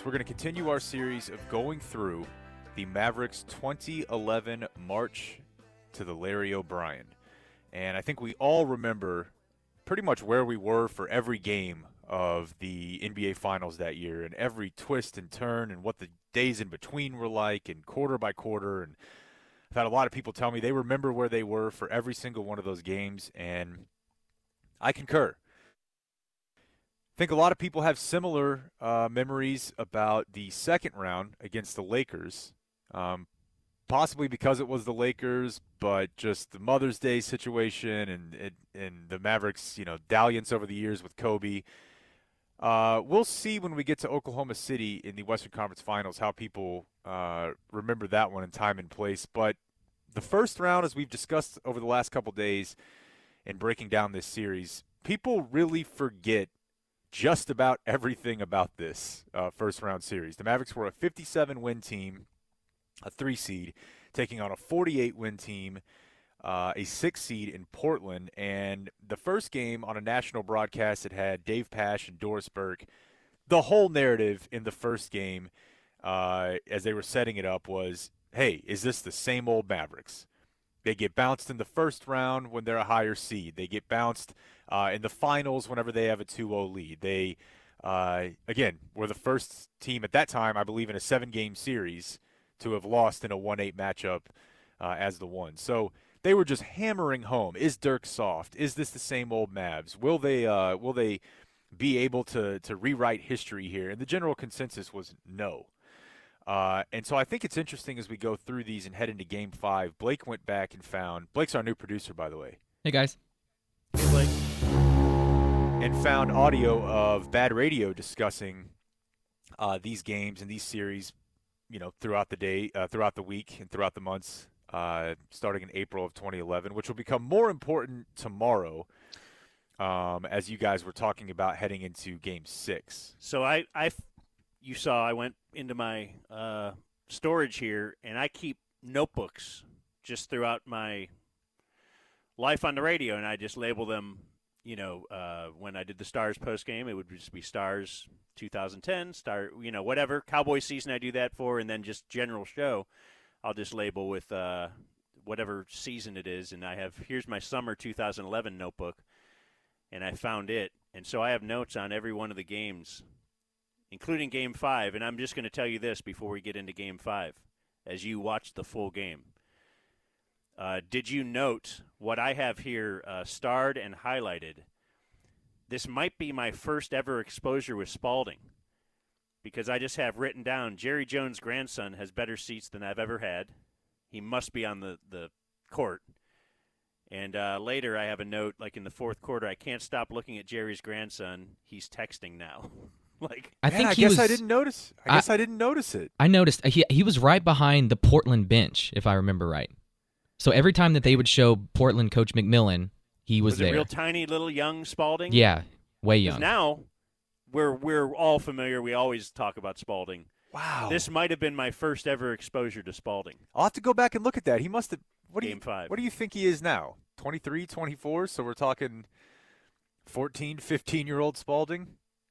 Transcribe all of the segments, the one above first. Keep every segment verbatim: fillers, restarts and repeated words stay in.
we're going to continue our series of going through the Mavericks twenty eleven March to the Larry O'Brien. And I think we all remember pretty much where we were for every game of the N B A Finals that year, and every twist and turn, and what the days in between were like, and quarter by quarter. And I've had a lot of people tell me they remember where they were for every single one of those games, and I concur. I think a lot of people have similar uh, memories about the second round against the Lakers, um, possibly because it was the Lakers, but just the Mother's Day situation and, and, and the Mavericks, you know, dalliance over the years with Kobe. Uh, we'll see when we get to Oklahoma City in the Western Conference Finals how people uh, remember that one in time and place. But the first round, as we've discussed over the last couple days in breaking down this series, people really forget just about everything about this uh, first round series. The Mavericks were a fifty-seven win team, a three seed, taking on a forty-eight win team, uh, a six seed in Portland. And the first game on a national broadcast, it had Dave Pasch and Doris Burke. The whole narrative in the first game, uh, as they were setting it up, was, hey, is this the same old Mavericks? They get bounced in the first round when they're a higher seed. They get bounced uh, in the finals whenever they have a two oh lead. They, uh, again, were the first team at that time, I believe, in a seven-game series to have lost in a one eight matchup uh, as the one. So they were just hammering home. Is Dirk soft? Is this the same old Mavs? Will they uh, will they be able to to rewrite history here? And the general consensus was no. Uh, and so I think it's interesting as we go through these and head into Game five. Blake went back and found – Blake's our new producer, by the way. Hey, guys. Hey, Blake. And found audio of Bad Radio discussing uh, these games and these series, you know, throughout the day, uh, throughout the week and throughout the months, uh, starting in April of twenty eleven, which will become more important tomorrow um, as you guys were talking about heading into Game six. So I – I you saw I went into my uh, storage here, and I keep notebooks just throughout my life on the radio, and I just label them, you know, uh, when I did the Stars postgame, it would just be Stars twenty ten, Star, you know, whatever. Cowboy season I do that for, and then just general show, I'll just label with uh, whatever season it is, and I have, here's my summer two thousand eleven notebook, and I found it. And so I have notes on every one of the games, including Game five, and I'm just going to tell you this before we get into Game five, as you watch the full game. Uh, did you note what I have here uh, starred and highlighted? This might be my first ever exposure with Spalding, because I just have written down, Jerry Jones' grandson has better seats than I've ever had. He must be on the, the court. And uh, later I have a note, like in the fourth quarter, I can't stop looking at Jerry's grandson. He's texting now. Like, I Man, think I he guess was, I didn't notice. I, I- guess I didn't notice it. I noticed he he was right behind the Portland bench, if I remember right. So every time that they would show Portland coach McMillan, he was, was there. it real tiny little young Spalding? Yeah, way 'Cause young. now we're we're all familiar. We always talk about Spalding. Wow. This might have been my first ever exposure to Spalding. I'll have to go back and look at that. He must have what do Game you, five. What do you think he is now? twenty-three, twenty-four, so we're talking fourteen, fifteen-year-old Spalding?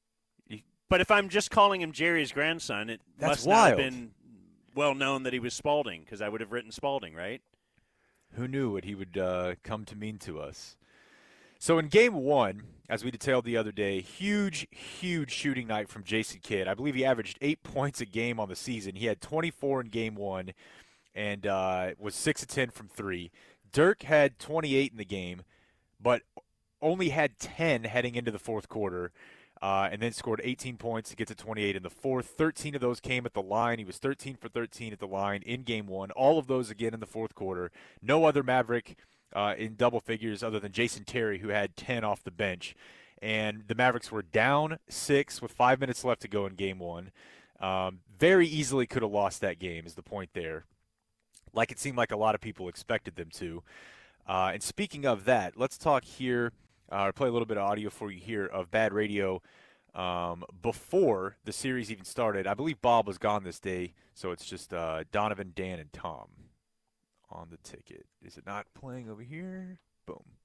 But if I'm just calling him Jerry's grandson, it That's must not have wild. been well known that he was Spalding, because I would have written Spalding, right? Who knew what he would uh, come to mean to us? So in game one, as we detailed the other day, huge, huge shooting night from Jason Kidd. I believe he averaged eight points a game on the season. He had twenty-four in game one and uh, was six of ten from three. Dirk had twenty-eight in the game, but only had ten heading into the fourth quarter. Uh, and then scored eighteen points to get to twenty-eight in the fourth. thirteen of those came at the line. He was thirteen for thirteen at the line in game one. All of those again in the fourth quarter. No other Maverick uh, in double figures other than Jason Terry, who had ten off the bench. And the Mavericks were down six with five minutes left to go in game one. Um, very easily could have lost that game is the point there, like it seemed like a lot of people expected them to. Uh, and speaking of that, let's talk here. Uh, play a little bit of audio for you here of Bad Radio um, before the series even started. I believe Bob was gone this day, so it's just uh, Donovan, Dan, and Tom on the ticket. Is it not playing over here? Boom.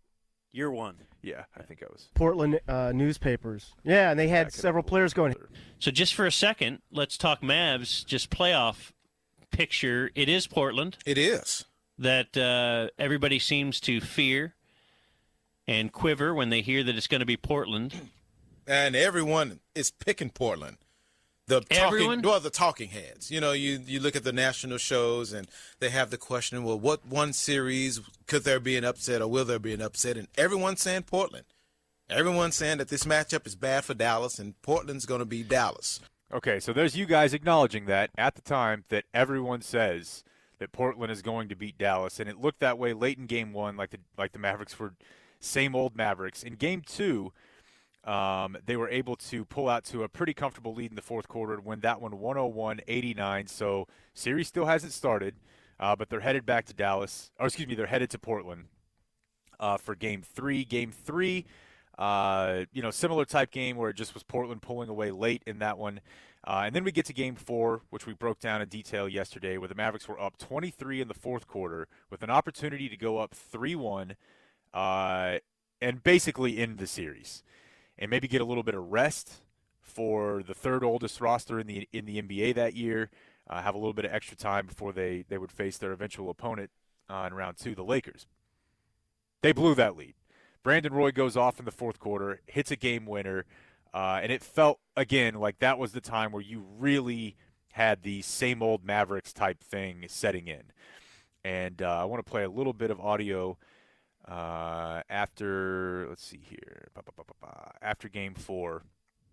Year one. Yeah, I think I was. Portland uh, newspapers. Yeah, and they had back in several the- players going. So just for a second, let's talk Mavs, just playoff picture. It is Portland It is. that uh, everybody seems to fear and quiver when they hear that it's going to be Portland. And everyone is picking Portland. The Everyone? talking, well, the talking heads. You know, you you look at the national shows, and they have the question, well, what one series could there be an upset, or will there be an upset? And everyone's saying Portland. Everyone's saying that this matchup is bad for Dallas, and Portland's going to be Dallas. Okay, so there's you guys acknowledging that at the time that everyone says that Portland is going to beat Dallas, and it looked that way late in Game One, like the like the Mavericks were same old Mavericks. In Game Two, um, they were able to pull out to a pretty comfortable lead in the fourth quarter and win that one one oh one eighty-nine. So series still hasn't started, uh, but they're headed back to Dallas. Or excuse me, they're headed to Portland uh, for Game Three. Game Three. Uh, you know, similar type game where it just was Portland pulling away late in that one. Uh, and then we get to Game Four, which we broke down in detail yesterday, where the Mavericks were up twenty-three in the fourth quarter with an opportunity to go up three one uh, and basically end the series and maybe get a little bit of rest for the third oldest roster in the in the N B A that year, uh, have a little bit of extra time before they, they would face their eventual opponent uh, in round two, the Lakers. They blew that lead. Brandon Roy goes off in the fourth quarter, hits a game winner, uh, and it felt, again, like that was the time where you really had the same old Mavericks type thing setting in. And uh, I want to play a little bit of audio uh, after, let's see here, ba, ba, ba, ba, ba, after Game Four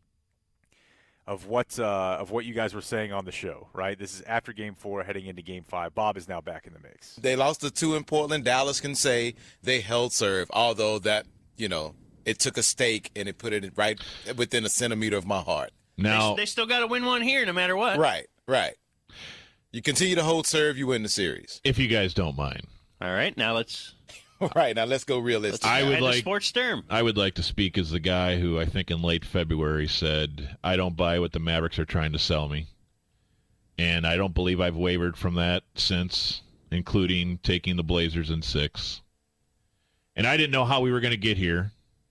of what uh, of what you guys were saying on the show, right? This is after Game Four, heading into Game Five. Bob is now back in the mix. They lost the two in Portland. Dallas can say they held serve, although that, you know, it took a stake and it put it right within a centimeter of my heart. Now, They, they still got to win one here no matter what. Right, right. You continue to hold serve, you win the series. if you guys don't mind, All right, now let's, Right, now let's go realistic. I would head to like- sports term. I would like to speak as the guy who I think in late February said, I don't buy what the Mavericks are trying to sell me. And I don't believe I've wavered from that since, including taking the Blazers in six. And I didn't know how we were going to get here.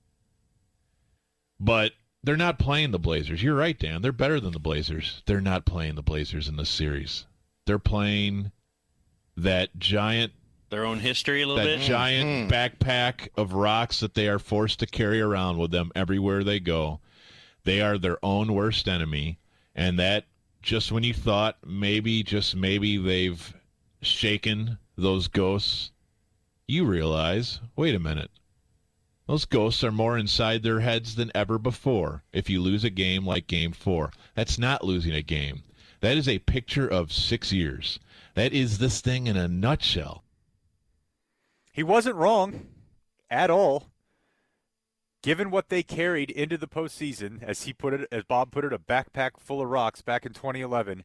But they're not playing the Blazers. You're right, Dan. They're better than the Blazers. They're not playing the Blazers in this series. They're playing that giant Their own history a little that bit. giant backpack of rocks that they are forced to carry around with them everywhere they go. They are their own worst enemy, and that just when you thought maybe, just maybe they've shaken those ghosts, you realize, wait a minute. Those ghosts are more inside their heads than ever before if you lose a game like Game four. That's not losing a game. That is a picture of six years. That is this thing in a nutshell. He wasn't wrong at all. Given what they carried into the postseason, as he put it, as Bob put it, a backpack full of rocks back in twenty eleven,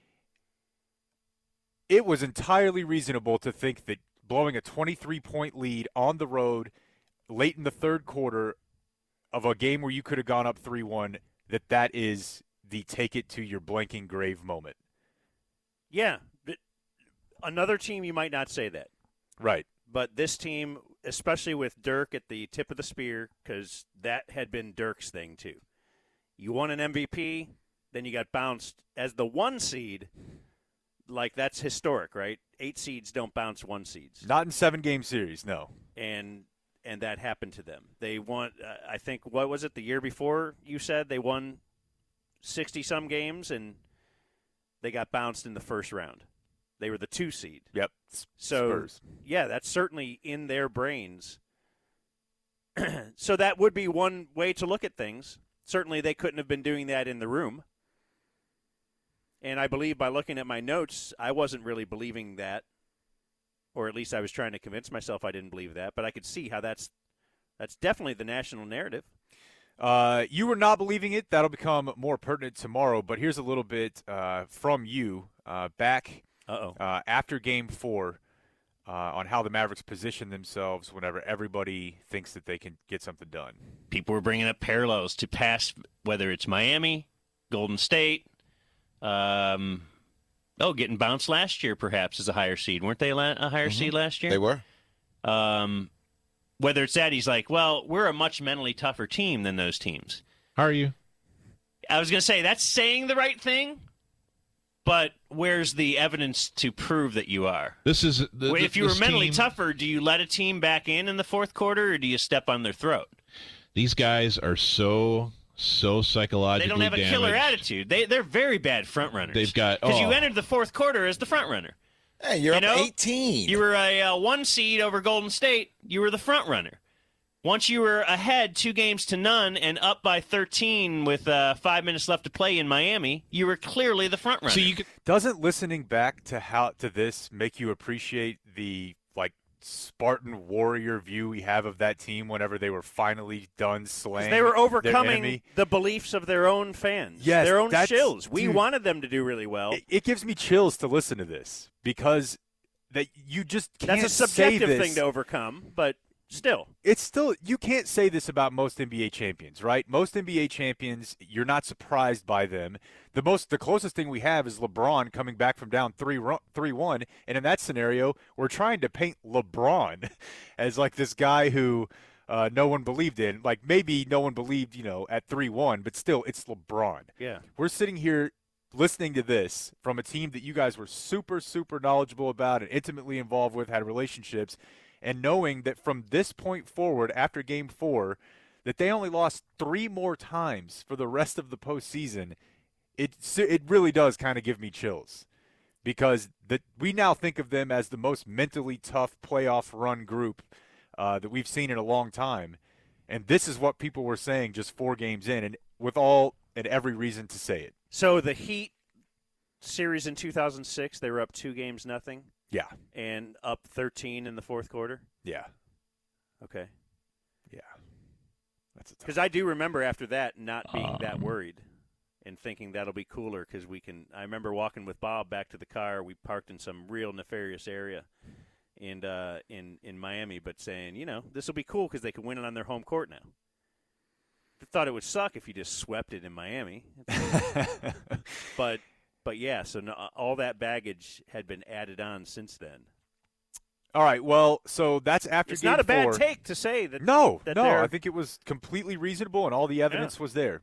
it was entirely reasonable to think that blowing a twenty-three point lead on the road late in the third quarter of a game where you could have gone up three one, that that is the take it to your blanking grave moment. Yeah. But another team, you might not say that. Right. But this team, especially with Dirk at the tip of the spear, because that had been Dirk's thing too. You won an M V P, then you got bounced as the one seed. Like, that's historic, right? Eight seeds don't bounce one seeds. Not in seven-game series, no. And and that happened to them. They won, uh, I think, what was it, the year before you said? They won sixty-some games, and they got bounced in the first round. They were the two seed. Yep. So, Spurs. yeah, that's certainly in their brains. So that would be one way to look at things. Certainly they couldn't have been doing that in the room. And I believe by looking at my notes, I wasn't really believing that. Or at least I was trying to convince myself I didn't believe that. But I could see how that's that's definitely the national narrative. Uh, you were not believing it. That'll become more pertinent tomorrow. But here's a little bit uh, from you uh, back Uh-oh. uh, after Game Four uh, on how the Mavericks position themselves whenever everybody thinks that they can get something done. People were bringing up parallels to past, whether it's Miami, Golden State. Um, oh, getting bounced last year perhaps as a higher seed. Weren't they la- a higher Mm-hmm. seed last year? They were. Um, whether it's that he's like, well, we're a much mentally tougher team than those teams. Are you? I was going to say, that's saying the right thing, but where's the evidence to prove that you are? This is the, if you were this mentally team, tougher, do you let a team back in in the fourth quarter, or do you step on their throat? These guys are so so psychologically They don't have a damaged. killer attitude. They they're very bad front runners. They've got because oh. you entered the fourth quarter as the front runner. Hey, you're You up know, eighteen. You were a uh, one seed over Golden State. You were the front runner. Once you were ahead two games to none and up by thirteen with uh, five minutes left to play in Miami, you were clearly the front runner. So you could, Doesn't listening back to how to this make you appreciate the like Spartan warrior view we have of that team whenever they were finally done slaying? They were their overcoming enemy? the beliefs of their own fans, Yes, their own that's- shills. We dude. wanted them to do really well. It, it gives me chills to listen to this because that you just can't That's a say subjective this. thing to overcome, but still. It's still you can't say this about most N B A champions, right? Most N B A champions, you're not surprised by them. The most, the closest thing we have is LeBron coming back from down three three one, and in that scenario, we're trying to paint LeBron as like this guy who uh, no one believed in. Like maybe no one believed, you know, at three one, but still, it's LeBron. Yeah. We're sitting here listening to this from a team that you guys were super, super knowledgeable about and intimately involved with, had relationships, and knowing that from this point forward, after Game Four, that they only lost three more times for the rest of the postseason, it it really does kind of give me chills, because the, we now think of them as the most mentally tough playoff run group uh, that we've seen in a long time, and this is what people were saying just four games in, and with all and every reason to say it. So the Heat series in two thousand six, they were up two games nothing. Yeah, And up thirteen in the fourth quarter? yeah, Okay. yeah. That's a tough. Because I do remember after that not being Um, that worried and thinking that'll be cooler because we can – I remember walking with Bob back to the car. We parked in some real nefarious area in, uh, in, in Miami, but saying, you know, this will be cool because they can win it on their home court now. I thought it would suck if you just swept it in Miami. but – But, yeah, so no, all that baggage had been added on since then. All right, well, so that's after It's Game not a bad four. take to say that. No, that no, they're- I think it was completely reasonable, and all the evidence was there.